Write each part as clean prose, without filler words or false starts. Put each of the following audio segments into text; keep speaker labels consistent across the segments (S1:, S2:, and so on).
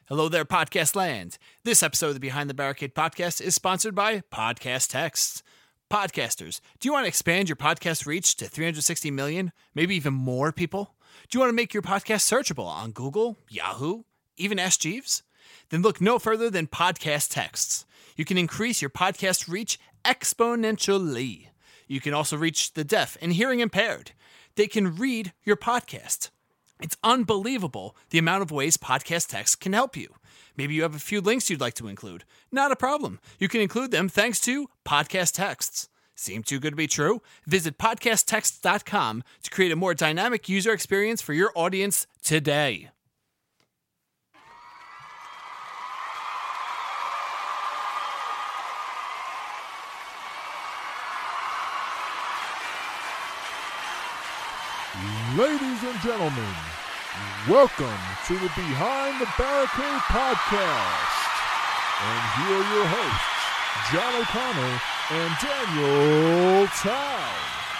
S1: Hello there, Podcast Land. This episode of the Behind the Barricade podcast is sponsored by Podcast Texts. Podcasters, do you want to expand your podcast reach to 360 million, maybe even more people? Do you want to make your podcast searchable on Google, Yahoo, even Ask Jeeves? Then look no further than Podcast Texts. You can increase your podcast reach exponentially. You can also reach the deaf and hearing impaired. They can read your podcast. It's unbelievable the amount of ways Podcast Text can help you. Maybe you have a few links you'd like to include. Not a problem. You can include them thanks to Podcast Texts. Seem too good to be true? Visit podcasttexts.com to create a more dynamic user experience for your audience today.
S2: Ladies and gentlemen, welcome to the Behind the Barricade podcast. And here are your hosts, John O'Connor and Daniel Tao.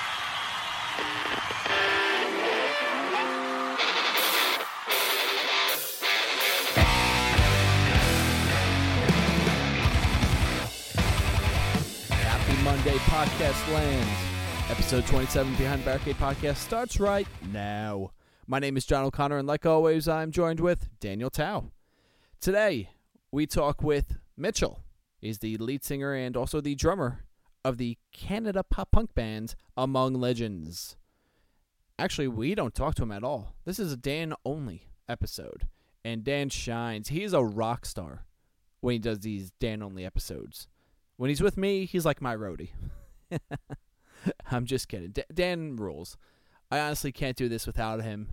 S1: Happy Monday, Podcast Land. Episode 27 Behind the Barricade podcast starts right now. My name is John O'Connor, and like always, I'm joined with Daniel Tao. Today, we talk with Mitchell. He's the lead singer and also the drummer of the Canada pop punk band Among Legends. Actually, we don't talk to him at all. This is a Dan-only episode, and Dan shines. He's a rock star when he does these Dan-only episodes. When he's with me, he's like my roadie. I'm just kidding. Dan rules. I honestly can't do this without him,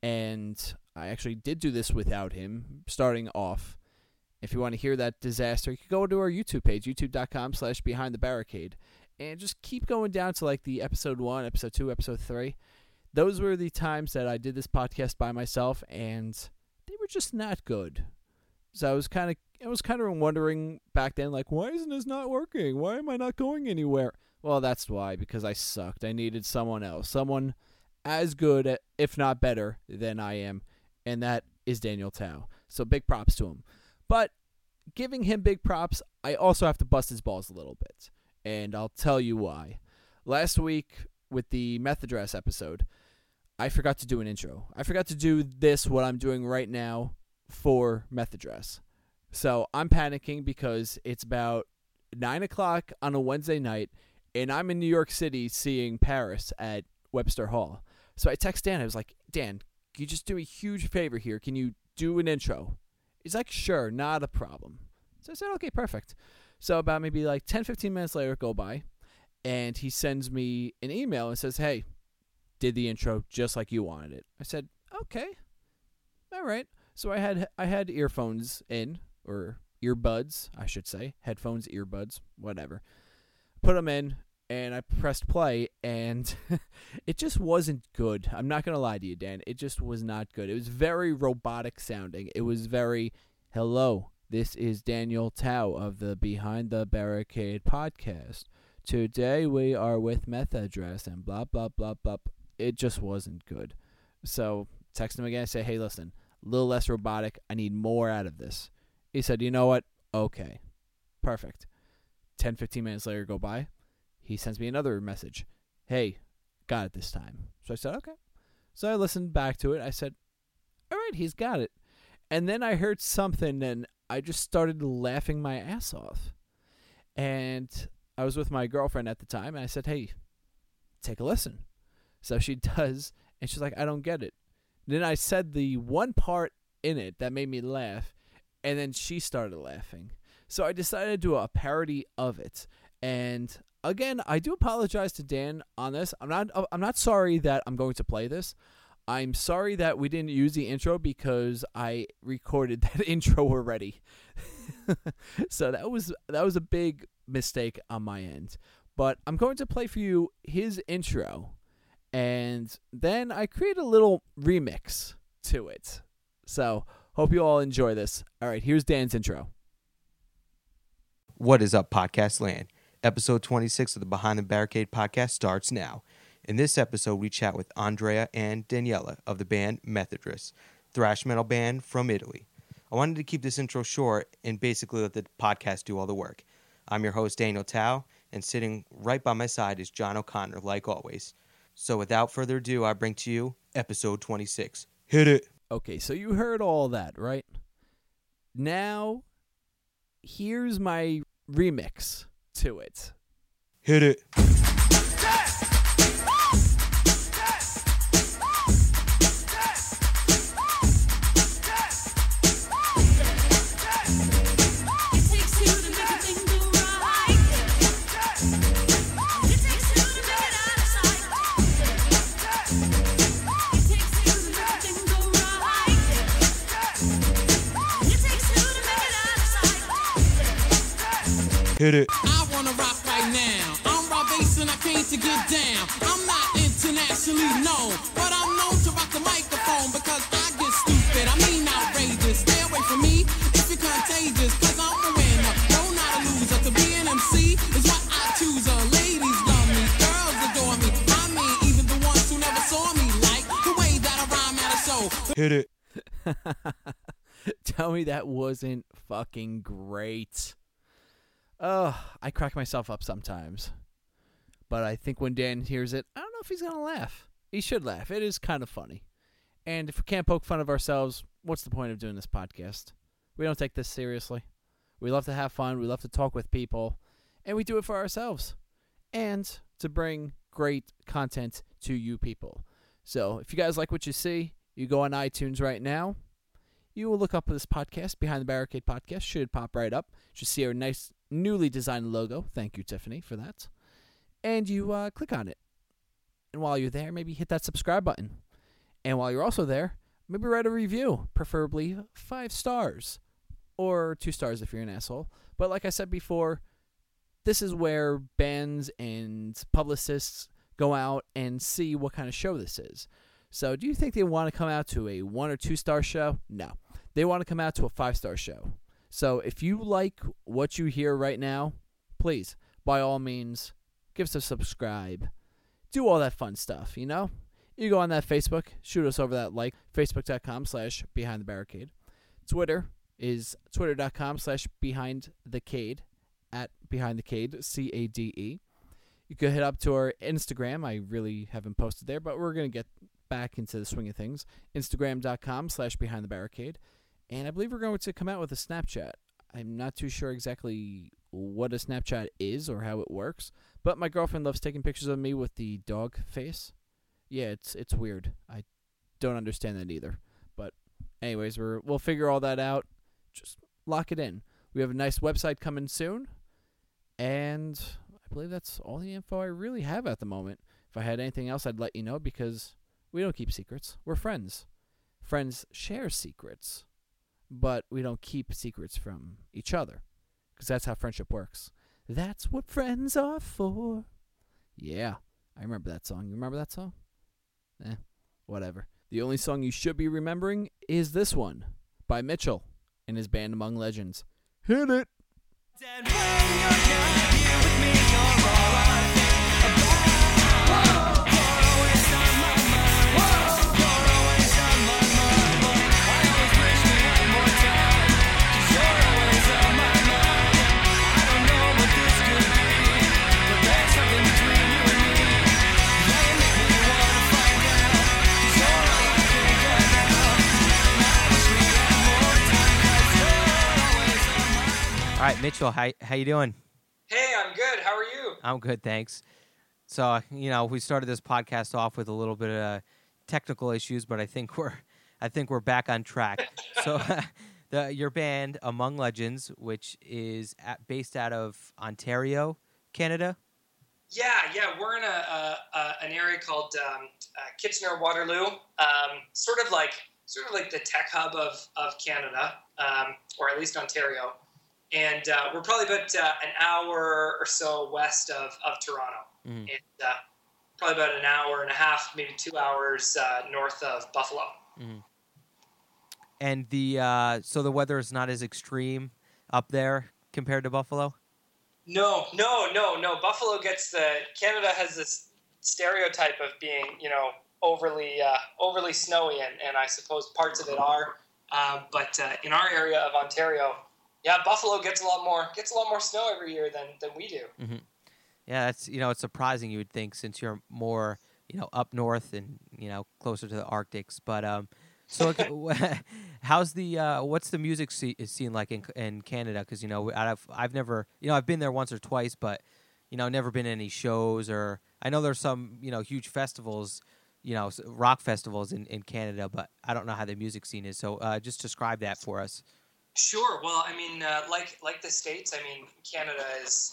S1: and I actually did do this without him, starting off. If you want to hear that disaster, you can go to our YouTube page, youtube.com/behindthebarricade, and just keep going down to like the episode 1, episode 2, episode 3. Those were the times that I did this podcast by myself, and they were just not good. So I was kind of wondering back then, like, why isn't this not working? Why am I not going anywhere? Well, that's why, because I sucked. I needed someone else, someone as good, if not better, than I am, and that is Daniel Tao. So big props to him. But giving him big props, I also have to bust his balls a little bit, and I'll tell you why. Last week, with the Meth Address episode, I forgot to do an intro. I forgot to do what I'm doing right now, for Meth Address. So I'm panicking because it's about 9 o'clock on a Wednesday night, and I'm in New York City seeing Paris at Webster Hall. So I text Dan. I was like, Dan, can you just do a huge favor here? Can you do an intro? He's like, sure, not a problem. So I said, okay, perfect. So about maybe like 10, 15 minutes later go by, and he sends me an email and says, hey, did the intro just like you wanted it. I said, okay, all right. So I had earphones in, or earbuds, I should say. Headphones, earbuds, whatever. Put them in, and I pressed play, and it just wasn't good. I'm not going to lie to you, Dan. It just was not good. It was very robotic sounding. It was very, hello, this is Daniel Tao of the Behind the Barricade podcast. Today we are with Meth Address and blah, blah, blah, blah. It just wasn't good. So text him again and say, hey, listen, a little less robotic. I need more out of this. He said, you know what? Okay. Perfect. 10, 15 minutes later go by. He sends me another message. Hey, got it this time. So I said, okay. So I listened back to it. I said, all right, he's got it. And then I heard something, and I just started laughing my ass off. And I was with my girlfriend at the time, and I said, hey, take a listen. So she does, and she's like, I don't get it. Then I said the one part in it that made me laugh, and then she started laughing. So I decided to do a parody of it. And again, I do apologize to Dan on this. I'm not sorry that I'm going to play this. I'm sorry that we didn't use the intro because I recorded that intro already. So that was a big mistake on my end. But I'm going to play for you his intro. And then I create a little remix to it. So hope you all enjoy this. All right, here's Dan's intro.
S3: What is up, Podcast Land? Episode 26 of the Behind the Barricade podcast starts now. In this episode, we chat with Andrea and Daniela of the band Meth Address, thrash metal band from Italy. I wanted to keep this intro short and basically let the podcast do all the work. I'm your host, Daniel Tao, and sitting right by my side is John O'Connor, like always. So without further ado, I bring to you episode 26. Hit it!
S1: Okay, so you heard all that, right? Now, here's my remix to it.
S3: Hit it! Hit it.
S4: I wanna rock right now. I'm Rob Bass and I came to get down. I'm not internationally known, but I'm known to rock the microphone because I get stupid. I mean outrageous. Stay away from me if you're contagious, cause I'm a winner. No, not a loser. To be an MC is what I choose. Ladies love me, girls adore me. I mean, even the ones who never saw me like the way that I rhyme at a show.
S3: Hit it.
S1: Tell me that wasn't fucking great. I crack myself up sometimes. But I think when Dan hears it, I don't know if he's going to laugh. He should laugh. It is kind of funny. And if we can't poke fun of ourselves, what's the point of doing this podcast? We don't take this seriously. We love to have fun. We love to talk with people. And we do it for ourselves. And to bring great content to you people. So if you guys like what you see, you go on iTunes right now. You will look up this podcast, Behind the Barricade Podcast. Should pop right up. Should see our nice newly designed logo. Thank you, Tiffany, for that. And you click on it. And while you're there, maybe hit that subscribe button. And while you're also there, maybe write a review, preferably 5 stars. Or 2 stars if you're an asshole. But like I said before, this is where bands and publicists go out and see what kind of show this is. So do you think they want to come out to a 1 or 2 star show? No. They want to come out to a 5-star show. So if you like what you hear right now, please, by all means, give us a subscribe. Do all that fun stuff, you know? You go on that Facebook, shoot us over that like, facebook.com/behindthebarricade. Twitter is twitter.com/behindthecade, at behindthecade, CADE. You could hit up to our Instagram. I really haven't posted there, but we're going to get back into the swing of things. Instagram.com/behindthebarricade. And I believe we're going to come out with a Snapchat. I'm not too sure exactly what a Snapchat is or how it works, but my girlfriend loves taking pictures of me with the dog face. Yeah, it's weird. I don't understand that either. But anyways, we'll figure all that out. Just lock it in. We have a nice website coming soon, and I believe that's all the info I really have at the moment. If I had anything else, I'd let you know because we don't keep secrets. We're friends. Friends share secrets. But we don't keep secrets from each other. Because that's how friendship works. That's what friends are for. Yeah. I remember that song. You remember that song? Whatever. The only song you should be remembering is this one. By Mitchell and his band Among Legends. Hit it!
S3: All right, Mitchell, how you doing?
S5: Hey, I'm good. How are you?
S3: I'm good, thanks. So, we started this podcast off with a little bit of technical issues, but I think we're back on track. So, your band Among Legends, which is based out of Ontario, Canada.
S5: Yeah, we're in an area called Kitchener Waterloo, sort of like the tech hub of Canada, or at least Ontario. And we're probably about an hour or so west of Toronto, and probably about an hour and a half, maybe 2 hours north of Buffalo.
S3: Mm-hmm. And so the weather is not as extreme up there compared to Buffalo?
S5: No. Buffalo Canada has this stereotype of being, overly snowy, and I suppose parts of it are. But in our area of Ontario, yeah, Buffalo gets a lot more snow every year than we do.
S3: Mm-hmm. Yeah, that's it's surprising, you would think, since you're more up north and closer to the Arctics. But so how's the what's the music scene like in Canada? Because I've never I've been there once or twice, but never been to any shows, or I know there's some huge festivals, rock festivals in Canada, but I don't know how the music scene is. So just describe that for us.
S5: Sure. Well, I mean, like the States, I mean, Canada is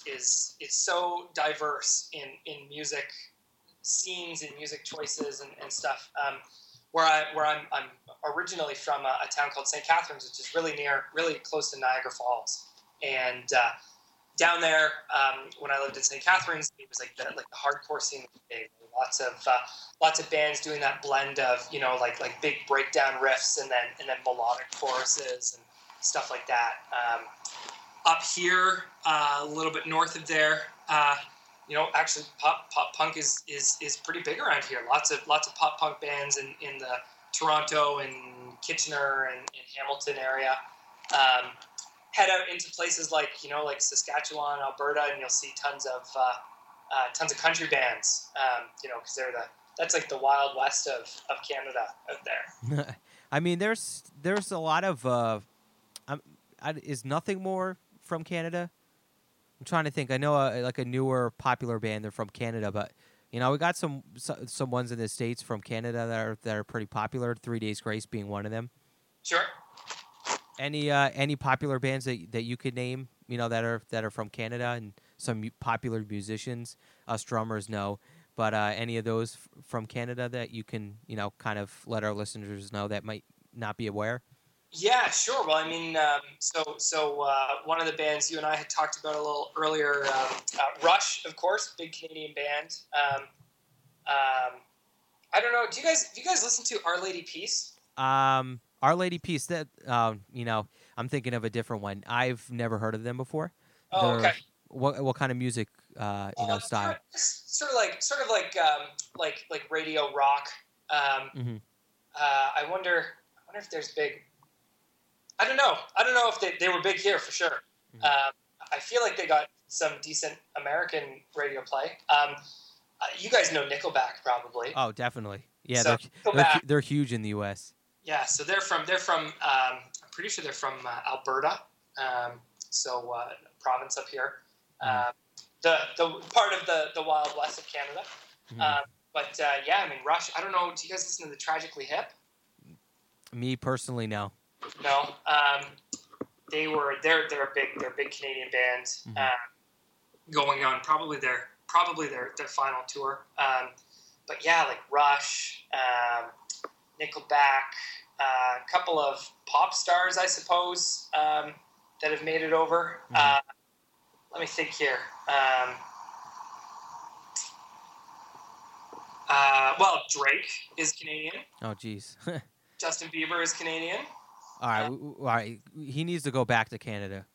S5: so diverse in music scenes and music choices and stuff. Where I'm originally from a town called St. Catharines, which is really close to Niagara Falls, and down there, when I lived in St. Catharines, it was like the hardcore scene was big. Lots of bands doing that blend of like big breakdown riffs and then melodic choruses and stuff like that. Up here, a little bit north of there, actually pop punk is pretty big around here. Lots of pop punk bands in the Toronto and Kitchener and Hamilton area. Head out into places like Saskatchewan, Alberta, and you'll see tons of country bands. Because that's like the Wild West of Canada out there.
S3: I mean, there's a lot of is Nothing More from Canada? I'm trying to think. I know like a newer popular band. They're from Canada, but we got some ones in the States from Canada that are pretty popular. 3 Days Grace being one of them.
S5: Sure.
S3: Any popular bands that you could name, that are from Canada, and some popular musicians? Us drummers know, but any of those from Canada that you can kind of let our listeners know that might not be aware?
S5: Yeah, sure. Well, I mean, so one of the bands you and I had talked about a little earlier, Rush, of course, big Canadian band. I don't know. Do you guys listen to Our Lady Peace?
S3: Our Lady Peace. That I'm thinking of a different one. I've never heard of them before.
S5: Oh, okay.
S3: What kind of music style?
S5: Sort of like radio rock.
S3: Mm-hmm.
S5: I wonder if there's big. I don't know if they were big here for sure.
S3: Mm-hmm.
S5: I feel like they got some decent American radio play. You guys know Nickelback probably.
S3: Oh, definitely. Yeah,
S5: so
S3: they're huge in the U.S.
S5: Yeah, so they're from. I'm pretty sure they're from Alberta, province up here. The part of the Wild West of Canada. Mm-hmm. Yeah, I mean Rush. I don't know. Do you guys listen to the Tragically Hip?
S3: Me personally, no.
S5: No. They're a big Canadian band. Mm-hmm. Going on probably their final tour. But yeah, like Rush, Nickelback, a couple of pop stars, I suppose, that have made it over. Mm-hmm. Let me think here. Well, Drake is Canadian.
S3: Oh, geez.
S5: Justin Bieber is Canadian.
S3: All right. He needs to go back to Canada.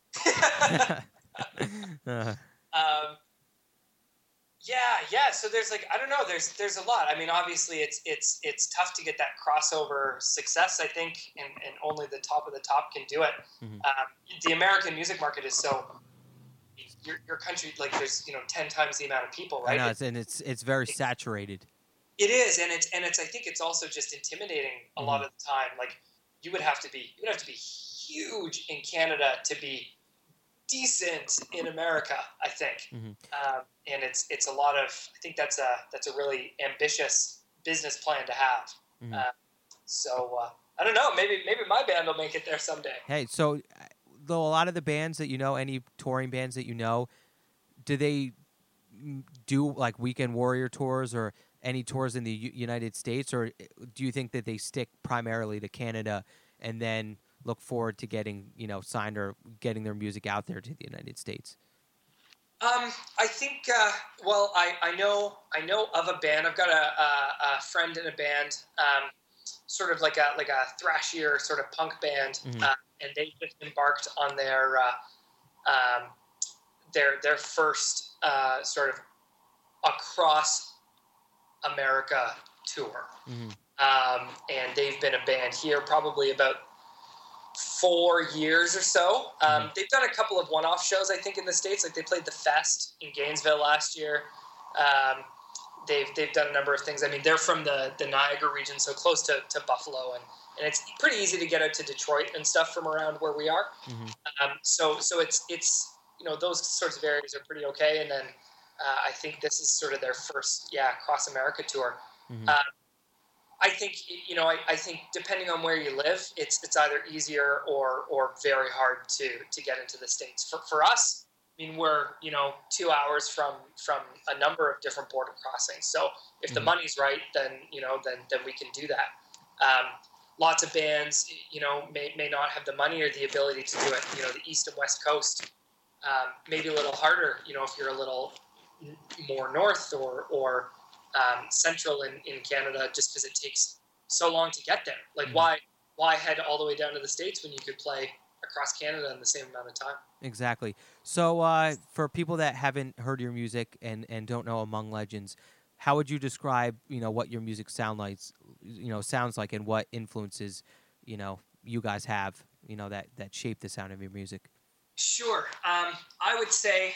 S5: Yeah. So there's I don't know. There's a lot. I mean, obviously, it's tough to get that crossover success. I think, and only the top of the top can do it. Mm-hmm. The American music market is so. Your country, there's 10 times the amount of people, right?
S3: I know, it's very saturated.
S5: It is, and it's. I think it's also just intimidating a lot of the time. You would have to be huge in Canada to be decent in America, I think. Mm-hmm. And it's a lot of. I think that's a really ambitious business plan to have. Mm-hmm. I don't know. Maybe my band will make it there someday.
S3: Hey, so though a lot of the bands that any touring bands that do they do weekend warrior tours or any tours in the United States, or do you think that they stick primarily to Canada and then look forward to getting signed or getting their music out there to the United States?
S5: I think. Well, I know of a band. I've got a friend in a band, sort of like a thrashier sort of punk band, mm-hmm. And they just embarked on their first sort of across America tour. Mm-hmm. And they've been a band here probably about 4 years or so. They've done a couple of one-off shows, I think, in the States. Like they played the Fest in Gainesville last year. They've done a number of things. I mean, they're from the Niagara region, so close to Buffalo, and it's pretty easy to get out to Detroit and stuff from around where we are. So it's those sorts of areas are pretty okay. And then I think this is sort of their first cross America tour. I think I think depending on where you live, it's either easier or very hard to get into the States. For us, I mean, we're 2 hours from a number of different border crossings. So if the money's right, then then we can do that. Lots of bands may not have the money or the ability to do it. The East and West Coast maybe a little harder. If you're a little more north or central in Canada, just because it takes so long to get there. Like why head all the way down to the States when you could play across Canada in the same amount of time?
S3: Exactly. So for people that haven't heard your music and don't know Among Legends, how would you describe what your music sounds like and what influences you guys have that shape the sound of your music?
S5: Sure. I would say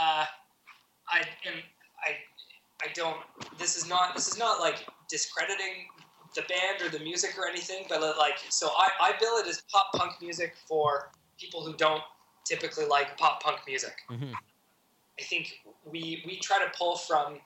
S5: this is not like discrediting the band or the music or anything, but so I bill it as pop punk music for people who don't typically like pop punk music. I think we try to pull from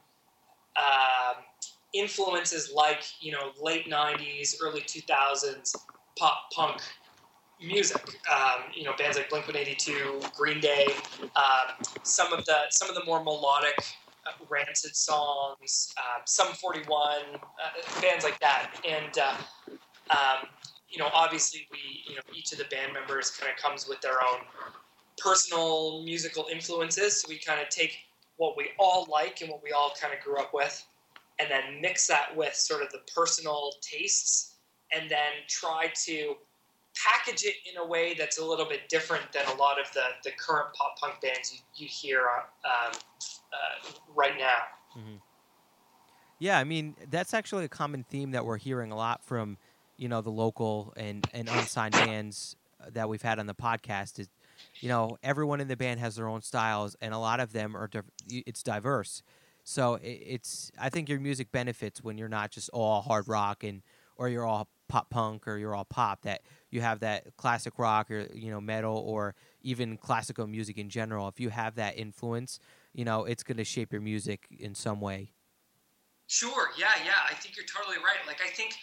S5: influences like late 90s, early 2000s pop punk music. Bands like Blink-182, Green Day, some of the more melodic Rancid songs, Sum 41, bands like that. And obviously each of the band members kind of comes with their own personal musical influences. So we kind of take what we all like and what we all kind of grew up with, and then mix that with sort of the personal tastes, and then try to package it in a way that's a little bit different than a lot of the current pop punk bands you hear right now.
S3: Yeah, I mean, that's actually a common theme that we're hearing a lot from, the local and unsigned bands that we've had on the podcast is, everyone in the band has their own styles, and a lot of them it's diverse. So I think your music benefits when you're not just all hard rock or you're all pop punk or you're all pop, that you have that classic rock or, metal or even classical music in general. If you have that influence, it's going to shape your music in some way.
S5: Sure. Yeah. I think you're totally right. Like, I think,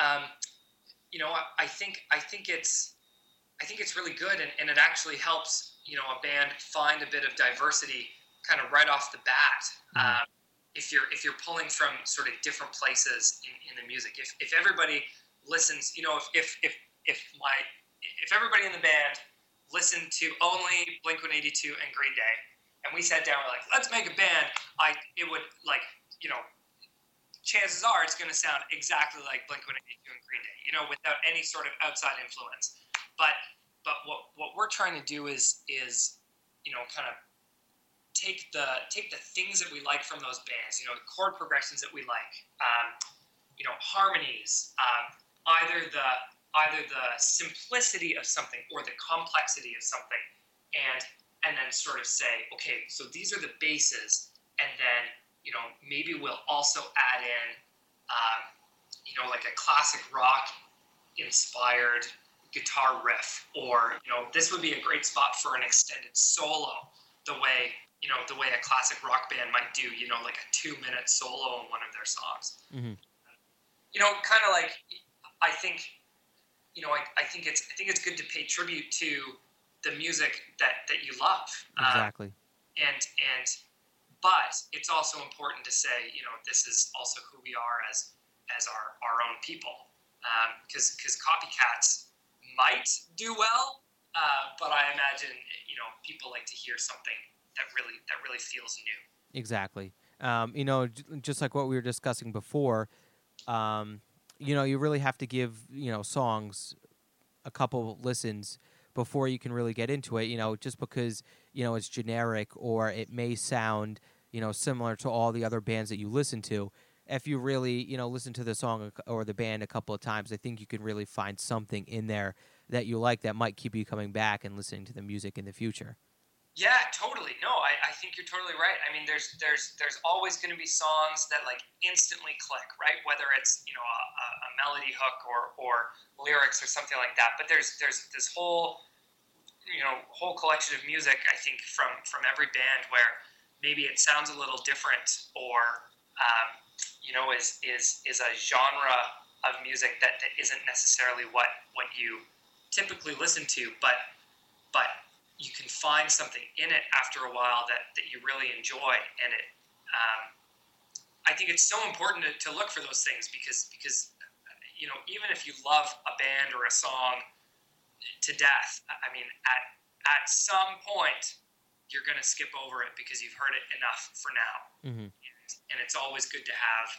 S5: I think it's really good, and it actually helps, a band find a bit of diversity kind of right off the bat. If you're pulling from sort of different places in the music, if everybody listens, if everybody in the band listened to only Blink-182 and Green Day, and we sat down, we're like, let's make a band, it would chances are it's going to sound exactly like Blink-182 and Green Day, without any sort of outside influence. But what we're trying to do is kind of take the things that we like from those bands, the chord progressions that we like, harmonies, either the simplicity of something or the complexity of something, and then sort of say, okay, so these are the bases, and then maybe we'll also add in like a classic rock inspired guitar riff, or this would be a great spot for an extended solo, the way a classic rock band might do, like a 2-minute solo in one of their songs. Kind of like, I think it's good to pay tribute to the music that you love.
S3: Exactly.
S5: But it's also important to say, this is also who we are as our own people, because copycats might do well, but I imagine people like to hear something that really feels new.
S3: Exactly. Just like what we were discussing before, you really have to give songs a couple listens before you can really get into it. Just because it's generic or it may sound similar to all the other bands that you listen to. If you really listen to the song or the band a couple of times, I think you can really find something in there that you like that might keep you coming back and listening to the music in the future.
S5: Yeah, totally. No, I think you're totally right. I mean, there's always going to be songs that like instantly click, right? Whether it's a melody hook or lyrics or something like that. But there's this whole whole collection of music, I think, from every band where maybe it sounds a little different or is a genre of music that isn't necessarily what you typically listen to, but you can find something in it after a while that you really enjoy. And it, I think it's so important to look for those things because even if you love a band or a song to death, I mean, at some point you're going to skip over it because you've heard it enough for now.
S3: Mm-hmm.
S5: And it's always good to have,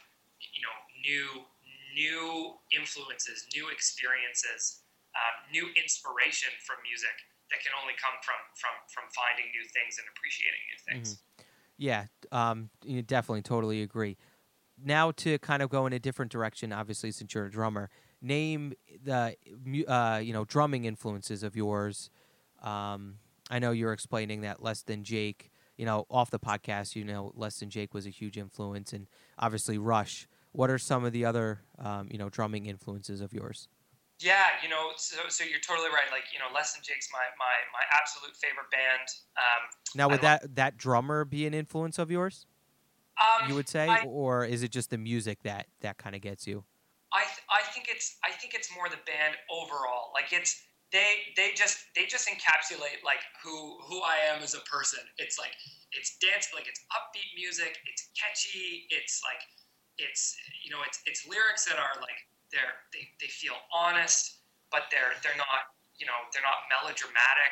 S5: new influences, new experiences, new inspiration from music that can only come from finding new things and appreciating new things.
S3: Mm-hmm. Yeah, definitely, totally agree. Now to kind of go in a different direction, obviously, since you're a drummer, name the drumming influences of yours. I know you're explaining that Less Than Jake, off the podcast, Less Than Jake was a huge influence, and obviously Rush. What are some of the other, drumming influences of yours?
S5: Yeah, so you're totally right. Like, Less Than Jake's my absolute favorite band.
S3: Now, would that drummer be an influence of yours? You would say, or is it just the music that kind of gets you?
S5: I think it's more the band overall. Like they just encapsulate like who I am as a person. It's like it's dance, like it's upbeat music. It's catchy. It's like it's lyrics that are like they feel honest, but they're not they're not melodramatic.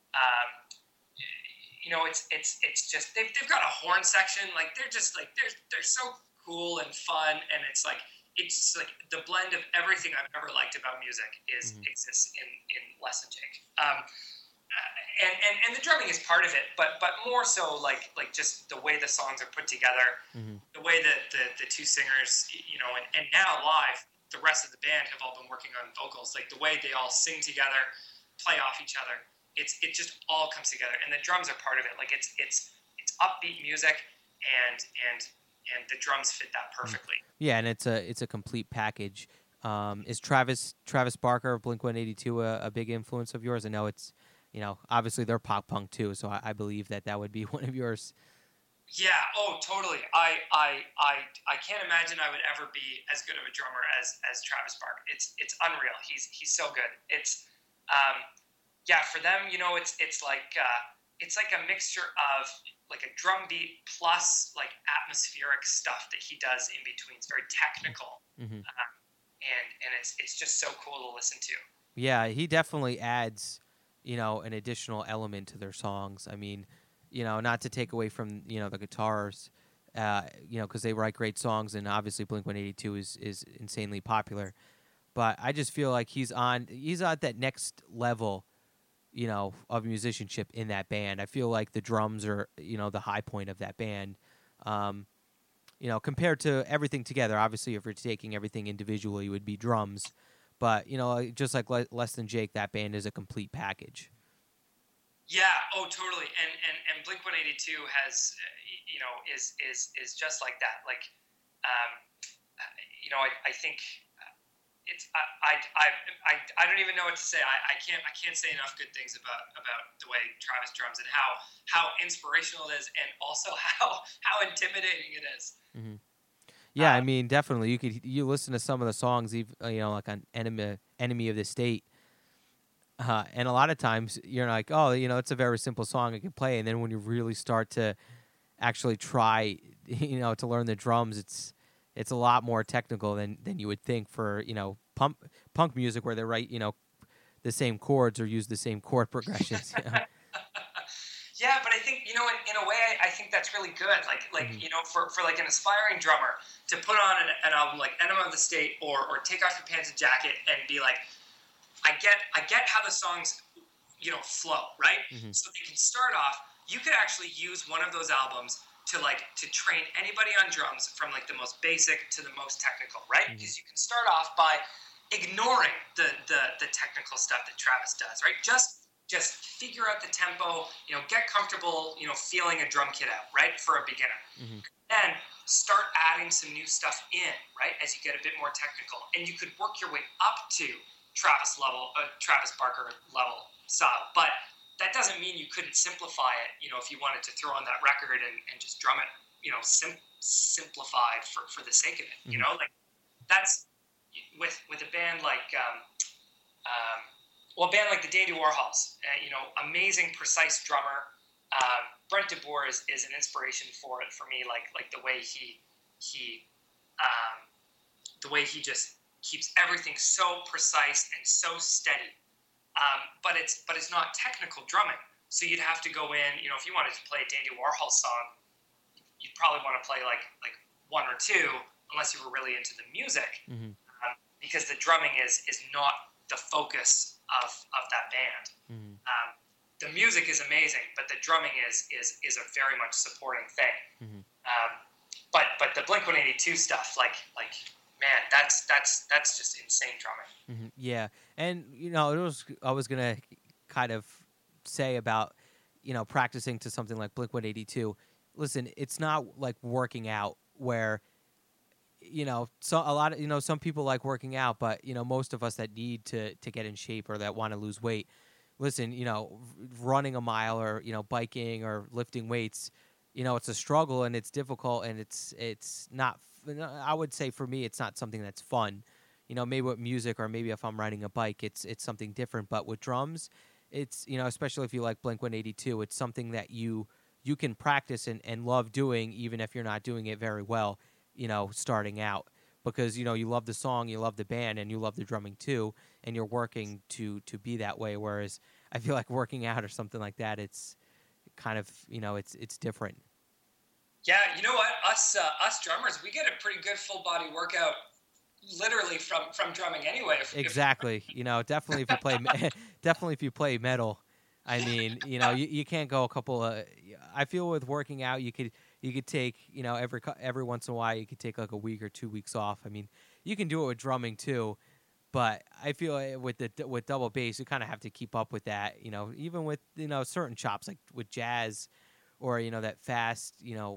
S5: It's just they've got a horn section. Like they're just like they're so cool and fun, and it's like the blend of everything I've ever liked about music exists in Less Than Jake. And the drumming is part of it, but more so like just the way the songs are put together, the way that the two singers, and now live, the rest of the band have all been working on vocals, like the way they all sing together, play off each other. It just all comes together, and the drums are part of it. Like it's upbeat music, and the drums fit that perfectly.
S3: Yeah, and it's a complete package. Is Travis Barker of Blink-182 a big influence of yours? I know it's obviously they're pop punk too, so I believe that would be one of yours.
S5: Yeah. Oh, totally. I can't imagine I would ever be as good of a drummer as Travis Barker. It's unreal. He's so good. It's for them, it's like a mixture of like a drum beat plus like atmospheric stuff that he does in between. It's very technical, and it's just so cool to listen to.
S3: Yeah, he definitely adds an additional element to their songs. I mean, not to take away from the guitars, because they write great songs, and obviously Blink-182 is insanely popular. But I just feel like he's at that next level, of musicianship in that band. I feel like the drums are, the high point of that band. Compared to everything together. Obviously, if you're taking everything individually, it would be drums. But just like Less Than Jake, that band is a complete package.
S5: Yeah. Oh, totally. And Blink-182 has, is just like that. Like, I think it's I don't even know what to say. I can't say enough good things about the way Travis drums and how inspirational it is, and also how intimidating it is.
S3: Mm-hmm. Yeah, I mean, definitely. You listen to some of the songs, like on Enemy of the State, and a lot of times you're like, oh, it's a very simple song I can play, and then when you really start to actually try, to learn the drums, it's a lot more technical than you would think for punk music where they write the same chords or use the same chord progressions.
S5: Yeah, but I think in a way I think that's really good. Like for like an aspiring drummer to put on an album like Enema of the State or Take Off Your Pants and Jacket and be like, I get how the songs flow, right? Mm-hmm. So they can start off. You could actually use one of those albums to train anybody on drums from like the most basic to the most technical, right? Because you can start off by ignoring the technical stuff that Travis does, right? Just figure out the tempo, get comfortable, feeling a drum kit out, right, for a beginner.
S3: Mm-hmm.
S5: Then start adding some new stuff in, right, as you get a bit more technical. And you could work your way up to Travis Barker level style. But that doesn't mean you couldn't simplify it, if you wanted to throw on that record and just drum it, simplified for the sake of it,
S3: Mm-hmm.
S5: like that's with a band like, a band like the Dandy Warhols, amazing, precise drummer. Brent DeBoer is an inspiration for me, like the way he just keeps everything so precise and so steady. But it's not technical drumming. So you'd have to go in, if you wanted to play a Dandy Warhol song, you'd probably want to play like one or two, unless you were really into the music,
S3: Mm-hmm.
S5: because the drumming is not the focus of that band.
S3: Mm-hmm.
S5: The music is amazing, but the drumming is a very much supporting thing.
S3: Mm-hmm.
S5: But the Blink-182 stuff, like man, that's just insane drumming.
S3: Mm-hmm. Yeah, and I was gonna kind of say about practicing to something like Blink-182. Listen, it's not like working out where some people like working out, but most of us that need to get in shape or that want to lose weight. Listen, running a mile or biking or lifting weights, it's a struggle and it's difficult and it's not. I would say for me, it's not something that's fun. Maybe with music or maybe if I'm riding a bike, it's something different. But with drums, it's especially if you like Blink-182, it's something that you can practice and love doing, even if you're not doing it very well. Starting out, because you love the song, you love the band, and you love the drumming too, and you're working to be that way. Whereas I feel like working out or something like that, it's kind of it's different.
S5: Yeah, you know what? Us drummers, we get a pretty good full body workout, literally from drumming anyway.
S3: Exactly. Definitely if you play metal, I mean, you can't go a couple of. I feel with working out, you could take every once in a while you could take like a week or 2 weeks off. I mean, you can do it with drumming too, but I feel with double bass, you kind of have to keep up with that. Even with certain chops like with jazz, or that fast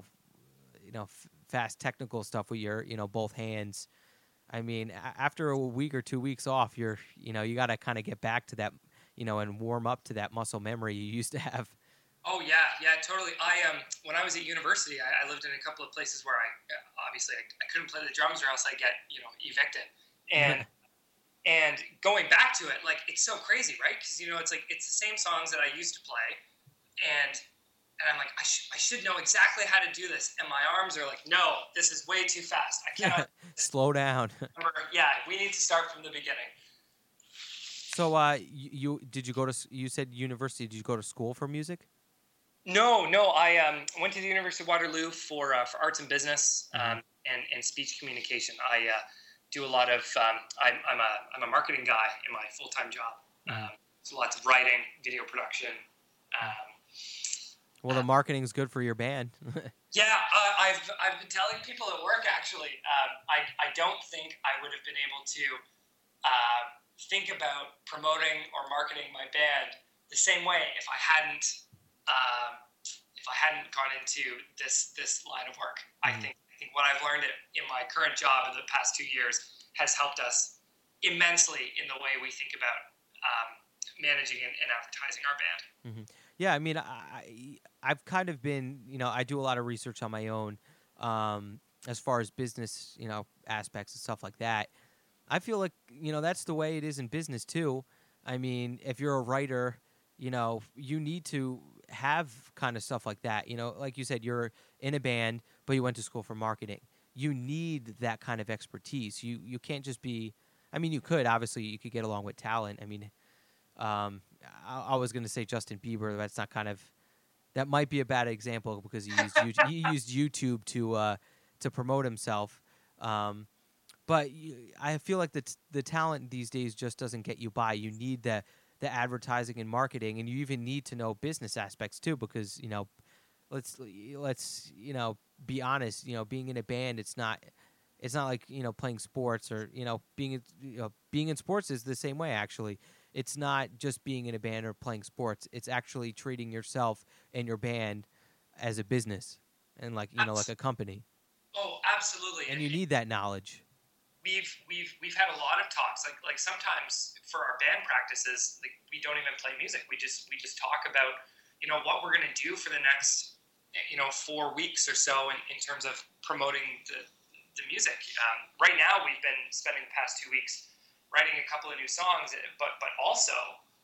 S3: fast technical stuff with your both hands. I mean, after a week or 2 weeks off, you got to kind of get back to that, and warm up to that muscle memory you used to have.
S5: Oh yeah, totally. When I was at university, I lived in a couple of places where I couldn't play the drums or else I get evicted. And going back to it, like it's so crazy, right? Because it's the same songs that I used to play, and I'm like I should know exactly how to do this, and my arms are like, no, this is way too fast. I cannot
S3: slow down.
S5: Yeah, we need to start from the beginning.
S3: So, you said university? Did you go to school for music?
S5: No. I went to the University of Waterloo for arts and business and speech communication. I do a lot of. I'm a marketing guy in my full-time job. So lots of writing, video production.
S3: Well, the marketing's good for your band.
S5: Yeah, I've been telling people at work actually. I don't think I would have been able to think about promoting or marketing my band the same way if I hadn't gone into this line of work. I think what I've learned in my current job in the past 2 years has helped us immensely in the way we think about managing and advertising our band.
S3: Mm-hmm. Yeah, I mean, I've kind of been, I do a lot of research on my own as far as business, aspects and stuff like that. I feel like, that's the way it is in business too. I mean, if you're a writer, you need to have kind of stuff like that. Like you said, you're in a band, but you went to school for marketing. You need that kind of expertise. You can't just be, I mean, you could, obviously, you could get along with talent. I mean, I was going to say Justin Bieber. That's not kind of, that might be a bad example because he used YouTube to promote himself. But I feel like the talent these days just doesn't get you by. You need the advertising and marketing, and you even need to know business aspects too. Because let's be honest. Being in a band, it's it's not like, you know, playing sports or, you know, being in sports is the same way, actually. It's not just being in a band or playing sports. It's actually treating yourself and your band as a business and like, you know, like a company.
S5: Oh, absolutely.
S3: And you need that knowledge.
S5: We've had a lot of talks. Like sometimes for our band practices, like we don't even play music. We just talk about, you know, what we're gonna do for the next, you know, 4 weeks or so in terms of promoting the music. Right now, we've been spending the past 2 weeks writing a couple of new songs, but also,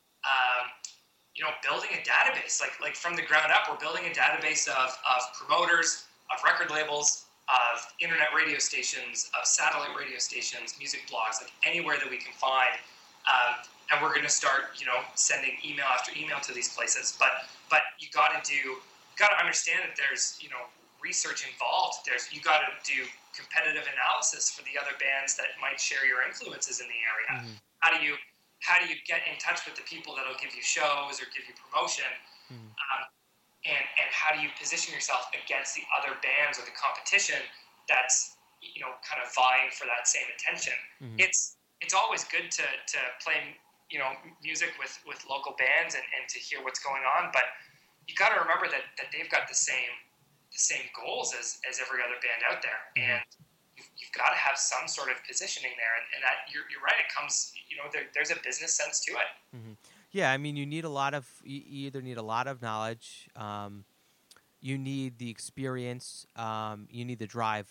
S5: you know, building a database. Like from the ground up, we're building a database of promoters, of record labels, of internet radio stations, of satellite radio stations, music blogs, like anywhere that we can find. And we're going to start, you know, sending email after email to these places. But you got to understand that there's, you know, research involved. You got to do competitive analysis for the other bands that might share your influences in the area. Mm-hmm. How do you get in touch with the people that'll give you shows or give you promotion? Mm-hmm. And how do you position yourself against the other bands or the competition that's, you know, kind of vying for that same attention? Mm-hmm. It's always good to play, you know, music with local bands and to hear what's going on, but you got to remember that they've got the same goals as every other band out there, and you've got to have some sort of positioning there, and that you're right. It comes, you know, there's a business sense to it.
S3: Mm-hmm. Yeah, I mean, you either need a lot of knowledge, you need the experience, you need the drive.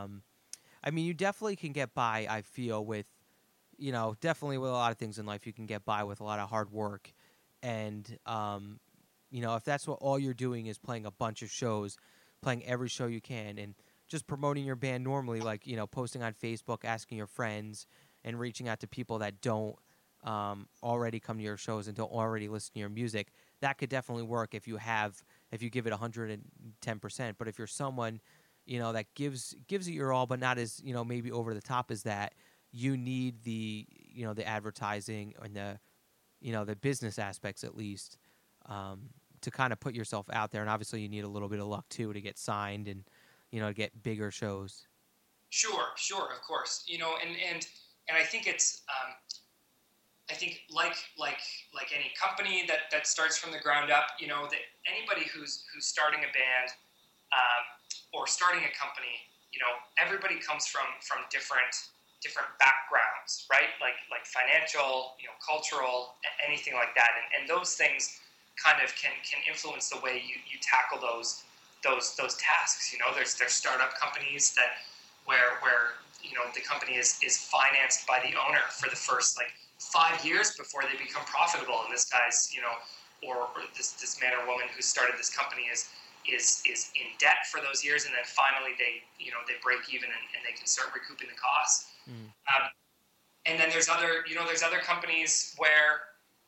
S3: I mean, you definitely can get by, I feel, with, you know, definitely with a lot of things in life, you can get by with a lot of hard work. And, you know, if that's what all you're doing is playing a bunch of shows, playing every show you can, and just promoting your band normally, like, you know, posting on Facebook, asking your friends, and reaching out to people that don't already come to your shows and don't already listen to your music, that could definitely work if you give it 110%. But if you're someone, you know, that gives it your all, but not as, you know, maybe over the top as that, you need the, you know, the advertising and the, you know, the business aspects at least, to kind of put yourself out there. And obviously you need a little bit of luck too to get signed and, you know, get bigger shows.
S5: Sure, of course. You know, and I think it's, I think like any company that starts from the ground up, you know, that anybody who's starting a band, or starting a company, you know, everybody comes from different backgrounds, right? Like financial, you know, cultural, anything like that. And those things kind of can influence the way you tackle those tasks. You know, there's startup companies where you know, the company is financed by the owner for the first like 5 years before they become profitable. And this guy's, you know, or this man or woman who started this company is in debt for those years, and then finally they break even and they can start recouping the costs. And then there's other companies where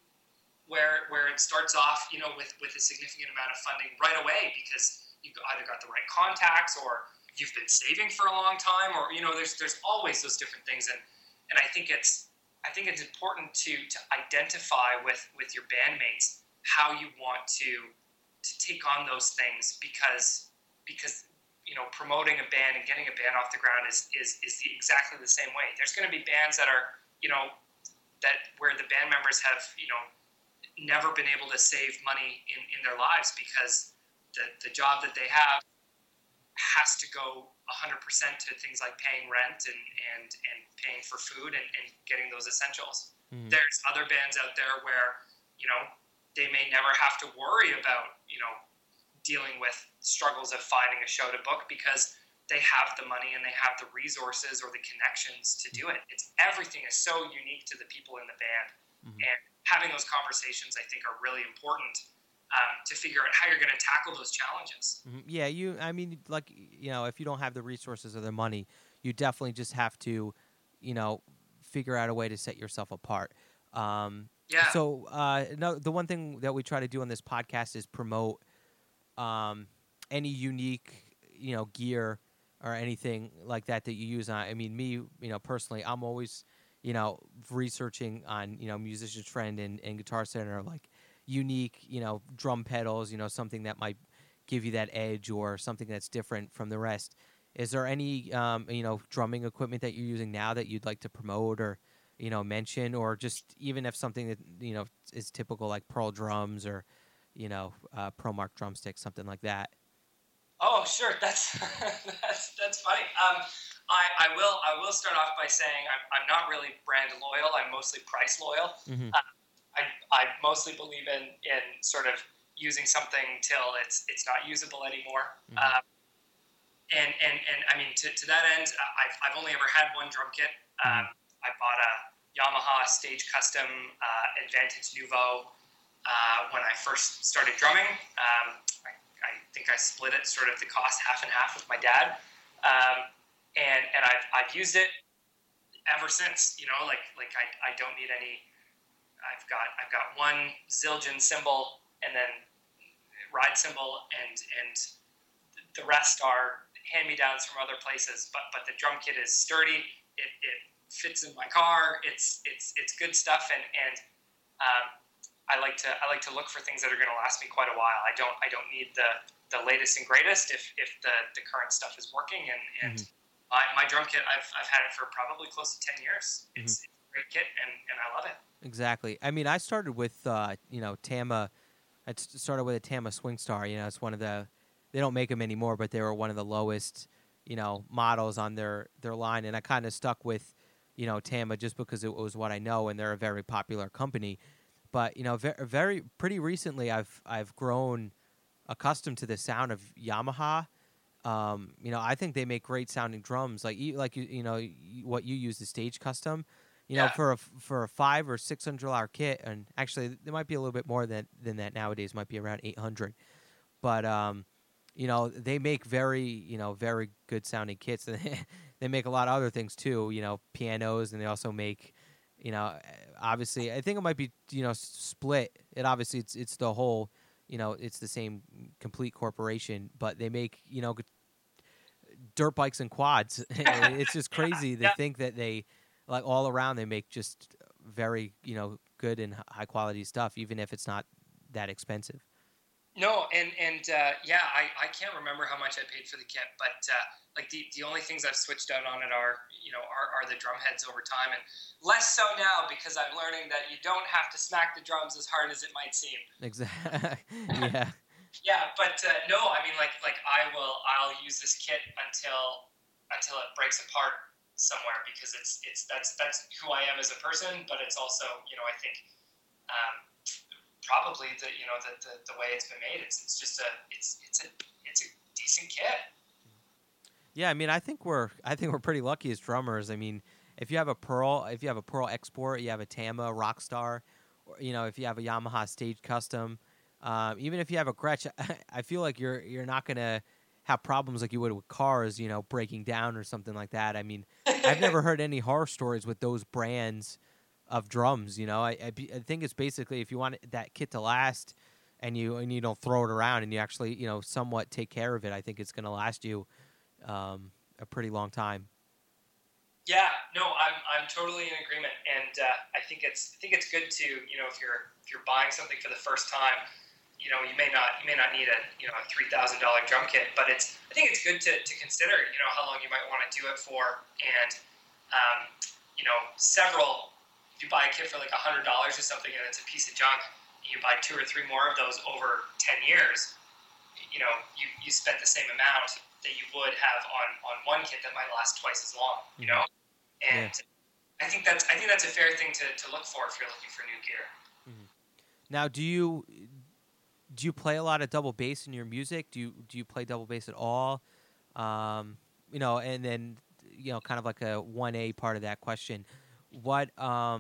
S5: it starts off, you know, with a significant amount of funding right away because you either got the right contacts or you've been saving for a long time, or, you know, there's always those different things. And I think it's important to identify with your bandmates how you want to take on those things, because you know, promoting a band and getting a band off the ground is exactly the same way. There's going to be bands that are, you know, that where the band members have, you know, never been able to save money in their lives because the job that they have has to go 100% to things like paying rent and paying for food and getting those essentials. Mm-hmm. There's other bands out there where, you know, they may never have to worry about, you know, dealing with struggles of finding a show to book because they have the money and they have the resources or the connections to do it. Everything is so unique to the people in the band. Mm-hmm. And having those conversations, I think, are really important to figure out how you're going to tackle those challenges.
S3: Mm-hmm. Yeah, I mean, like, you know, if you don't have the resources or the money, you definitely just have to, you know, figure out a way to set yourself apart.
S5: Yeah.
S3: So, no, the one thing that we try to do on this podcast is promote any unique, you know, gear or anything like that you use on. I mean, me, you know, personally, I'm always, you know, researching on, you know, Musician's Friend and Guitar Center, like unique, you know, drum pedals, you know, something that might give you that edge or something that's different from the rest. Is there any drumming equipment that you're using now that you'd like to promote or mention, or just even if something that is typical like Pearl drums or ProMark drumsticks, something like that?
S5: Oh, sure. That's that's funny. I will start off by saying I'm not really brand loyal. I'm mostly price loyal.
S3: Mm-hmm.
S5: I mostly believe in sort of using something till it's not usable anymore.
S3: Mm-hmm.
S5: And I mean to that end, I've only ever had one drum kit. I bought a Yamaha Stage Custom Advantage Nouveau when I first started drumming. I think I split it sort of the cost half and half with my dad, and I've used it ever since. Like I don't need any. I've got one Zildjian cymbal and then ride cymbal, and the rest are hand-me-downs from other places. But the drum kit is sturdy. It fits in my car. It's good stuff, and I like to look for things that are going to last me quite a while. I don't need the latest and greatest if the current stuff is working. And my drum kit, I've had it for probably close to 10 years. It's a great kit, and I love it.
S3: Exactly. I mean, I started with Tama. I started with a Tama Swing Star. It's one of the, they don't make them anymore, but they were one of the lowest models on their line, and I kind of stuck with Tama just because it was what I know, and they're a very popular company. But pretty recently, I've grown accustomed to the sound of Yamaha. I think they make great sounding drums. What you use, the Stage Custom. For a $500 or $600 kit, and actually there might be a little bit more than that nowadays. Might be around $800. But they make very good sounding kits. They make a lot of other things too. Pianos, and they also make. Obviously, I think it might be, split. It's the whole, it's the same complete corporation, but they make, dirt bikes and quads. It's just crazy to think that they, like all around, they make just very, good and high quality stuff, even if it's not that expensive.
S5: No, and I can't remember how much I paid for the kit, but like the only things I've switched out on it are the drum heads over time, and less so now because I'm learning that you don't have to smack the drums as hard as it might seem.
S3: Exactly. Yeah.
S5: Yeah, but no, I mean like I'll use this kit until it breaks apart somewhere, because that's who I am as a person, but it's also I think. Probably the way it's been made, it's just a decent kit.
S3: Yeah, I mean, I think we're pretty lucky as drummers. I mean, if you have a Pearl Export, you have a Tama Rockstar, or if you have a Yamaha Stage Custom, even if you have a Gretsch, I feel like you're not gonna have problems like you would with cars, breaking down or something like that. I mean, I've never heard any horror stories with those brands of drums. I think it's basically, if you want that kit to last and you don't throw it around and you actually somewhat take care of it, I think it's going to last you a pretty long time. Yeah, no, I'm totally in agreement, and I think it's good to if you're buying something for the first time, you may not need a $3,000 drum kit, but I think it's good to consider how long you might want to do it for, and several. If you buy a kit for like $100 or something and it's a piece of junk, you buy 2 or 3 more of those over 10 years, you spent the same amount that you would have on one kit that might last twice as long, And I think that's a fair thing to look for if you're looking for new gear. Mm-hmm. Now, do you play a lot of double bass in your music? Do you play double bass at all? And then kind of like a 1A part of that question. What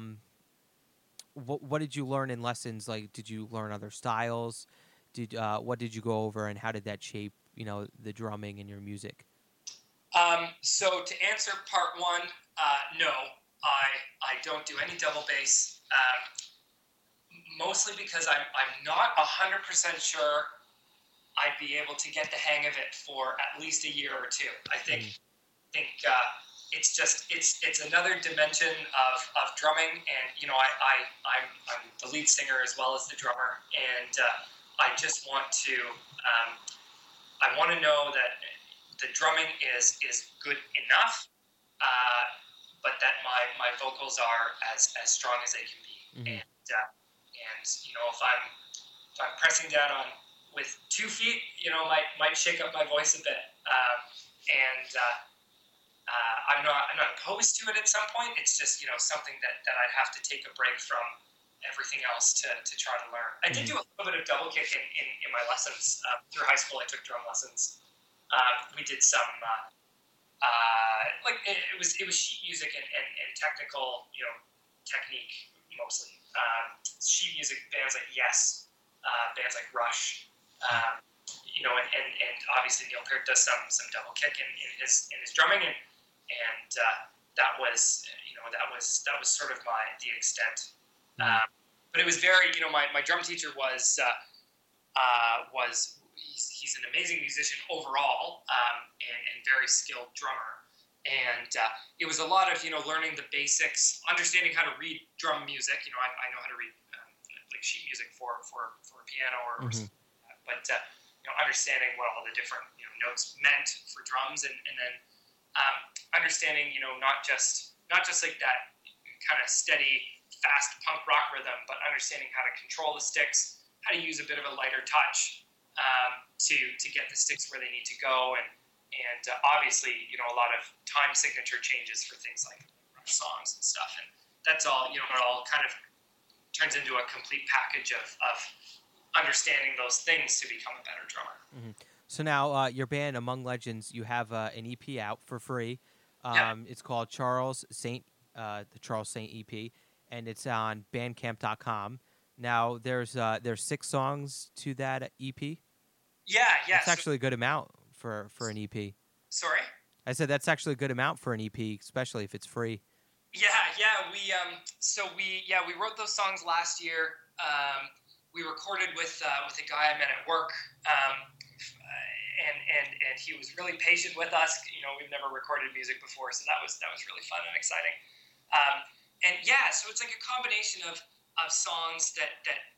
S3: did you learn in lessons? Like, did you learn other styles? What did you go over, and how did that shape the drumming in your music? So to answer part one, no, I don't do any double bass. Mostly because I'm not 100% sure I'd be able to get the hang of it for at least a year or two. I think it's another dimension of drumming, and I'm the lead singer as well as the drummer, and I just want to I want to know that
S5: the drumming is good enough, but that my vocals are as strong as they can be.
S3: Mm-hmm.
S5: And if I'm pressing down on with 2 feet, might shake up my voice a bit. I'm not opposed to it at some point. It's just something that I'd have to take a break from everything else to try to learn. I did do a little bit of double kick in my lessons through high school. I took drum lessons. We did some it was sheet music and technical technique mostly. Sheet music bands like Yes, bands like Rush. And obviously Neil Peart does some double kick in his drumming, and that was sort of the extent. But it was very my drum teacher was he's an amazing musician overall, and very skilled drummer, and it was a lot of learning the basics, understanding how to read drum music. I know how to read like sheet music for a piano or but understanding what all the different notes meant for drums, and then understanding not just like that kind of steady fast punk rock rhythm, but understanding how to control the sticks, how to use a bit of a lighter touch to get the sticks where they need to go, and obviously a lot of time signature changes for things like Rush songs and stuff, and that's all it all kind of turns into a complete package of understanding those things to become a better drummer.
S3: Mm-hmm. So now your band Among Legends, you have an EP out for free. It's called Charles Saint, the Charles Saint EP, and it's on Bandcamp.com. Now there's 6 songs to that EP.
S5: Yeah.
S3: That's actually a good amount for an EP.
S5: Sorry?
S3: I said that's actually a good amount for an EP, especially if it's free.
S5: Yeah. We wrote those songs last year. We recorded with a guy I met at work, and he was really patient with us. We've never recorded music before, so that was really fun and exciting. So it's like a combination of songs that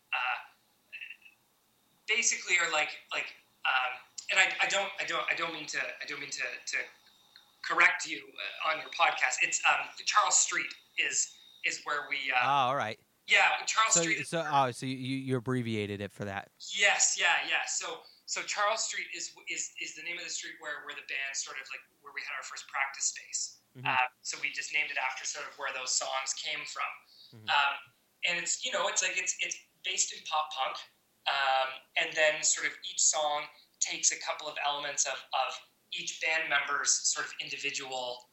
S5: basically are like and I don't mean to correct you on your podcast. It's Charles Street is where we.
S3: All right.
S5: Yeah, Charles Street.
S3: So you abbreviated it for that.
S5: Yes, yeah. So Charles Street is the name of the street where the band sort of like where we had our first practice space.
S3: Mm-hmm.
S5: So we just named it after sort of where those songs came from.
S3: Mm-hmm.
S5: And it's it's based in pop punk, and then sort of each song takes a couple of elements of each band member's sort of individual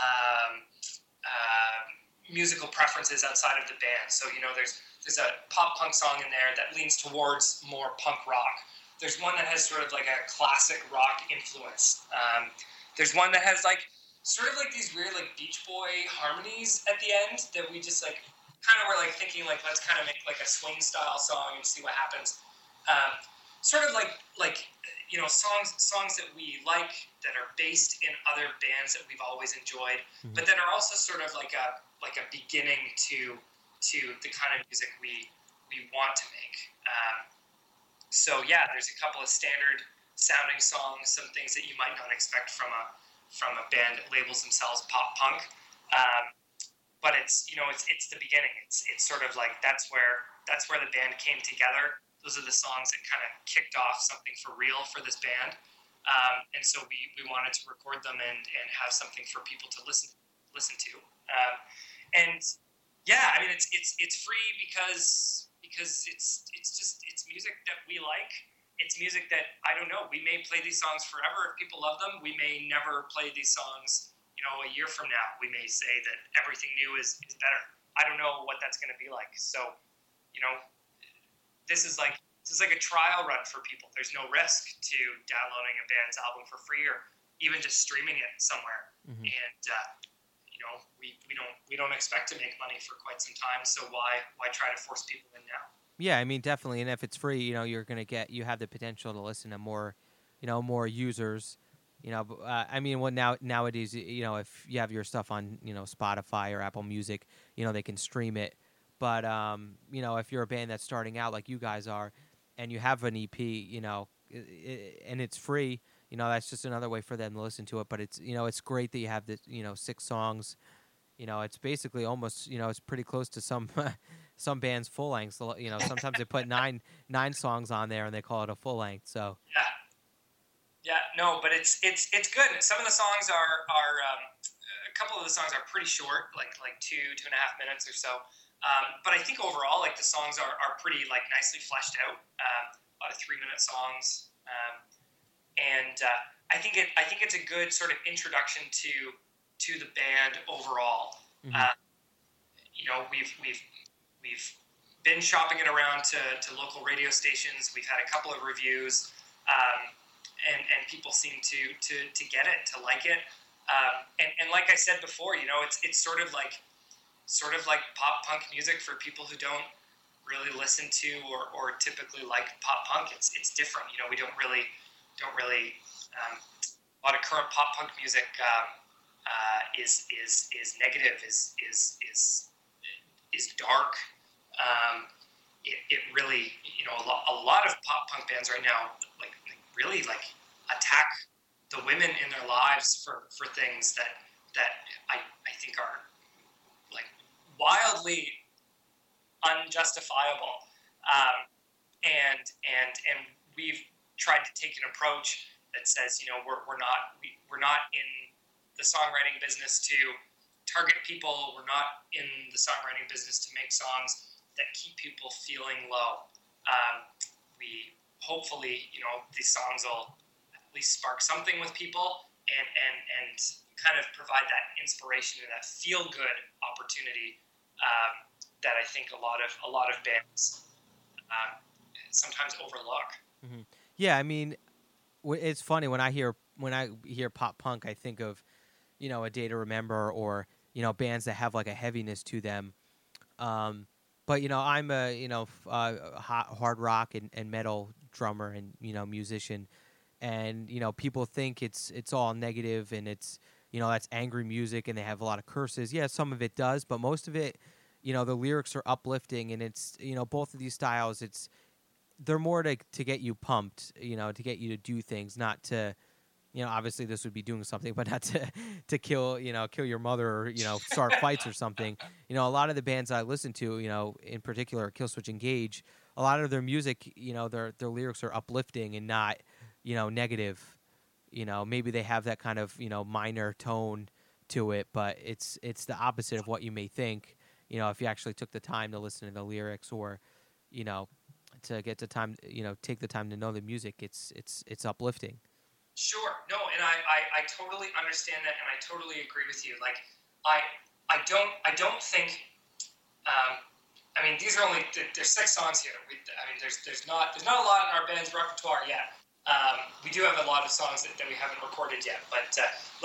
S5: musical preferences outside of the band. So there's a pop punk song in there that leans towards more punk rock. There's one that has sort of like a classic rock influence. There's one that has like sort of like these weird like Beach Boy harmonies at the end that we just like kind of were like thinking like let's kind of make like a swing style song and see what happens. Sort of like songs that we like that are based in other bands that we've always enjoyed, but that are also sort of like a beginning to the kind of music we want to make. So yeah, there's a couple of standard sounding songs, some things that you might not expect from a band that labels themselves pop punk. But it's it's the beginning. It's sort of like that's where the band came together. Those are the songs that kind of kicked off something for real for this band. And so we wanted to record them and have something for people to listen to. And yeah, I mean it's free because it's music that we like. It's music that I don't know. We may play these songs forever if people love them. We may never play these songs, a year from now. We may say that everything new is better. I don't know what that's going to be like. So, this is like a trial run for people. There's no risk to downloading a band's album for free or even just streaming it somewhere. Mm-hmm. And we don't expect to make money for quite some time. So why try to force people in now?
S3: Yeah, I mean definitely. And if it's free, you're gonna you have the potential to listen to more, more users. I mean, nowadays, if you have your stuff on, Spotify or Apple Music, they can stream it. But, if you're a band that's starting out like you guys are and you have an EP, and it's free, that's just another way for them to listen to it. But it's it's great that you have the 6 songs. It's basically almost it's pretty close to some some bands' full lengths. Sometimes they put nine songs on there and they call it a full length. So
S5: yeah, no, but it's good. Some of the songs are a couple of the songs are pretty short, like 2.5 minutes or so. But I think overall, like the songs are pretty like nicely fleshed out. A lot of 3-minute songs, and I think it's a good sort of introduction to the band overall.
S3: Mm-hmm.
S5: We've been shopping it around to local radio stations. We've had a couple of reviews, and people seem to get it, to like it. And like I said before, it's sort of like pop punk music for people who don't really listen to or typically like pop punk. It's different. We don't really a lot of current pop punk music is negative, is dark. It really, a lot of pop punk bands right now really attack the women in their lives for things that I think are like wildly unjustifiable, and we've tried to take an approach that says we're not in the songwriting business to target people. We're not in the songwriting business to make songs that keep people feeling low. We hopefully these songs will at least spark something with people and kind of provide that inspiration and that feel good opportunity that I think a lot of bands sometimes overlook.
S3: Mm-hmm. Yeah, I mean, it's funny when I hear pop punk, I think of A Day to Remember or bands that have like a heaviness to them. But I'm a hard rock and metal drummer and musician, and people think it's all negative and it's that's angry music and they have a lot of curses. Yeah, some of it does, but most of it, the lyrics are uplifting, and it's both of these styles, they're more to get you pumped, to get you to do things, not to obviously this would be doing something, but not to kill your mother or start fights or something. A lot of the bands I listen to, in particular Killswitch Engage, a lot of their music, their lyrics are uplifting and not negative. Maybe they have that kind of minor tone to it, but it's the opposite of what you may think. If you actually took the time to listen to the lyrics, or to get the time, take the time to know the music, it's uplifting.
S5: Sure. No, and I totally understand that, and I totally agree with you. Like, I don't think. I mean, these are only there's 6 songs here. There's not a lot in our band's repertoire yet. We do have a lot of songs that we haven't recorded yet, but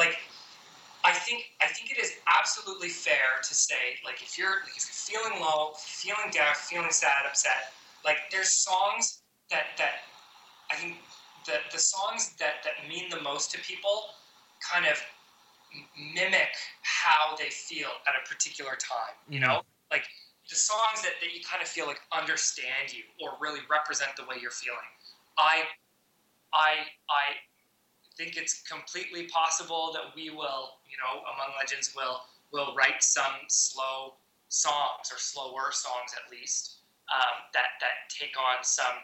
S5: I think it is absolutely fair to say, like, if you're feeling low, feeling down, feeling sad, upset, like, there's songs that I think. The songs that mean the most to people kind of mimic how they feel at a particular time, like the songs that you kind of feel like understand you or really represent the way you're feeling. I think it's completely possible that we will, Among Legends will write some slow songs, or slower songs at least, that take on some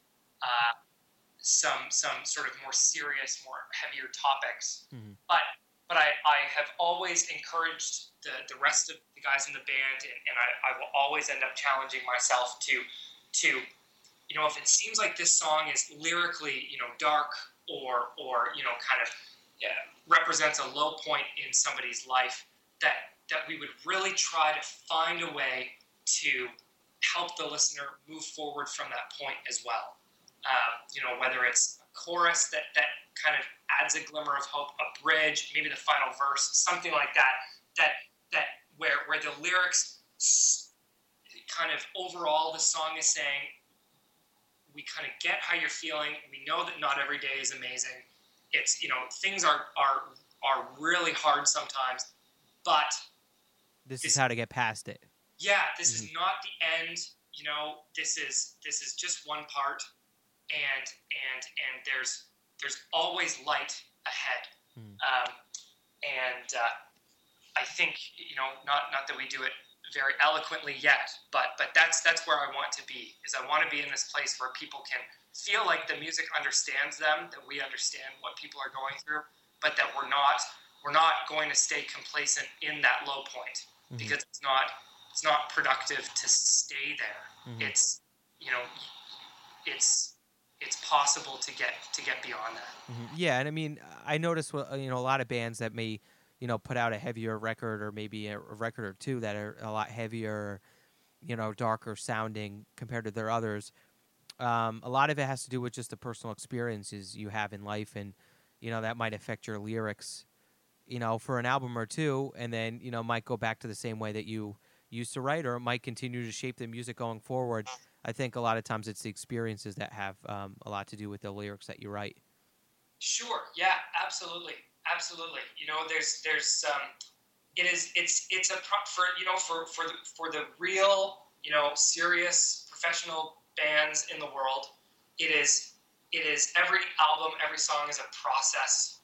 S5: sort of more serious, more heavier topics. Mm-hmm. But I have always encouraged the rest of the guys in the band, and I will always end up challenging myself to if it seems like this song is lyrically dark or kind of represents a low point in somebody's life, that we would really try to find a way to help the listener move forward from that point as well. Whether it's a chorus that kind of adds a glimmer of hope, a bridge, maybe the final verse, something like that where the lyrics kind of overall the song is saying, we kind of get how you're feeling. We know that not every day is amazing. It's, things are really hard sometimes, but
S3: this is how to get past it.
S5: Yeah, this is not the end. This is just one part. And there's always light ahead. And I think, not that we do it very eloquently yet, but that's where I want to be. Is I want to be in this place where people can feel like the music understands them, that we understand what people are going through, but that we're not going to stay complacent in that low point, because it's not productive to stay there. It's it's possible to get beyond that.
S3: Yeah, and I mean, I noticed a lot of bands that may put out a heavier record, or maybe a record or two that are a lot heavier, darker sounding compared to their others. A lot of it has to do with just the personal experiences you have in life, and that might affect your lyrics, for an album or two, and then might go back to the same way that you used to write, or it might continue to shape the music going forward. I think a lot of times it's the experiences that have a lot to do with the lyrics that you write.
S5: Sure. Yeah. Absolutely. For the real, serious professional bands in the world, it is every album, every song is a process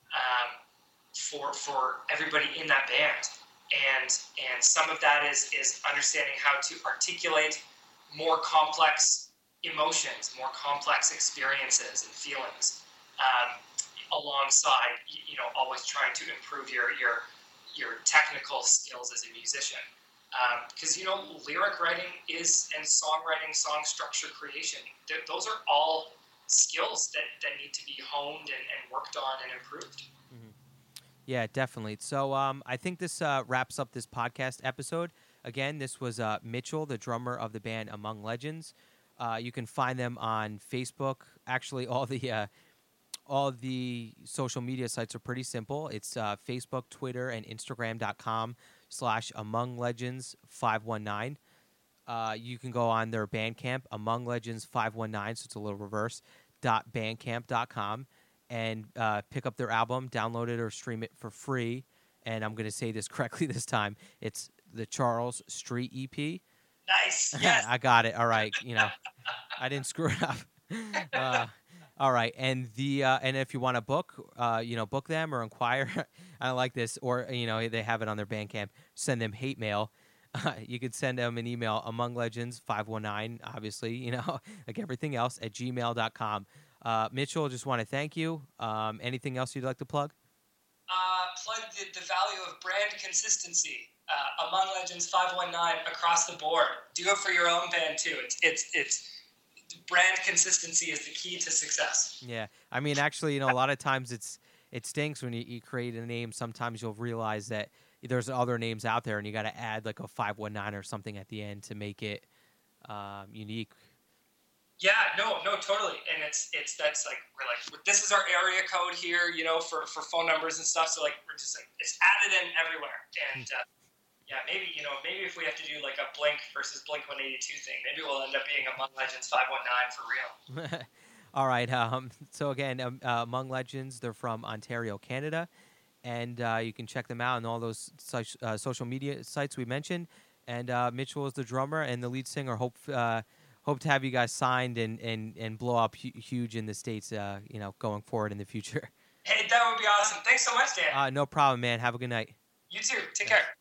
S5: for everybody in that band, and some of that is understanding how to articulate more complex emotions, more complex experiences and feelings, alongside always trying to improve your technical skills as a musician, because lyric writing and songwriting, song structure creation, those are all skills that need to be honed and worked on and improved.
S3: Yeah, definitely. So I think this wraps up this podcast episode. Again, this was Mitchell, the drummer of the band Among Legends. You can find them on Facebook. Actually, all the social media sites are pretty simple. It's Facebook, Twitter, and Instagram.com/AmongLegends519. You can go on their Bandcamp, AmongLegends519, so it's a little reverse, .bandcamp.com, and pick up their album, download it or stream it for free. And I'm going to say this correctly this time. It's the Charles Street EP.
S5: Nice. Yes.
S3: I got it. All right. I didn't screw it up. All right. And and if you want to book them or inquire, I like this, or, they have it on their Bandcamp, send them hate mail. You could send them an email, AmongLegends519, obviously, like everything else, at gmail.com. Mitchell, just want to thank you. Anything else you'd like to plug?
S5: Plug the value of brand consistency. Among Legends 519 across the board. Do it for your own band too. It's brand consistency is the key to success.
S3: Yeah, I mean, actually, a lot of times it stinks when you create a name. Sometimes you'll realize that there's other names out there, and you got to add like a 519 or something at the end to make it unique.
S5: Yeah, no, totally. And that's like, we're like, this is our area code here, for phone numbers and stuff. So like, we're just like, it's added in everywhere. And maybe if we have to do like a Blink versus Blink 182 thing, maybe we'll end up being Among Legends 519 for real.
S3: All right. So again, Among Legends, they're from Ontario, Canada, and you can check them out on all those social media sites we mentioned. And Mitchell is the drummer and the lead singer. Hope to have you guys signed and blow up huge in the States, going forward in the future.
S5: Hey, that would be awesome. Thanks so much, Dan.
S3: No problem, man. Have a good night.
S5: You too. Take care.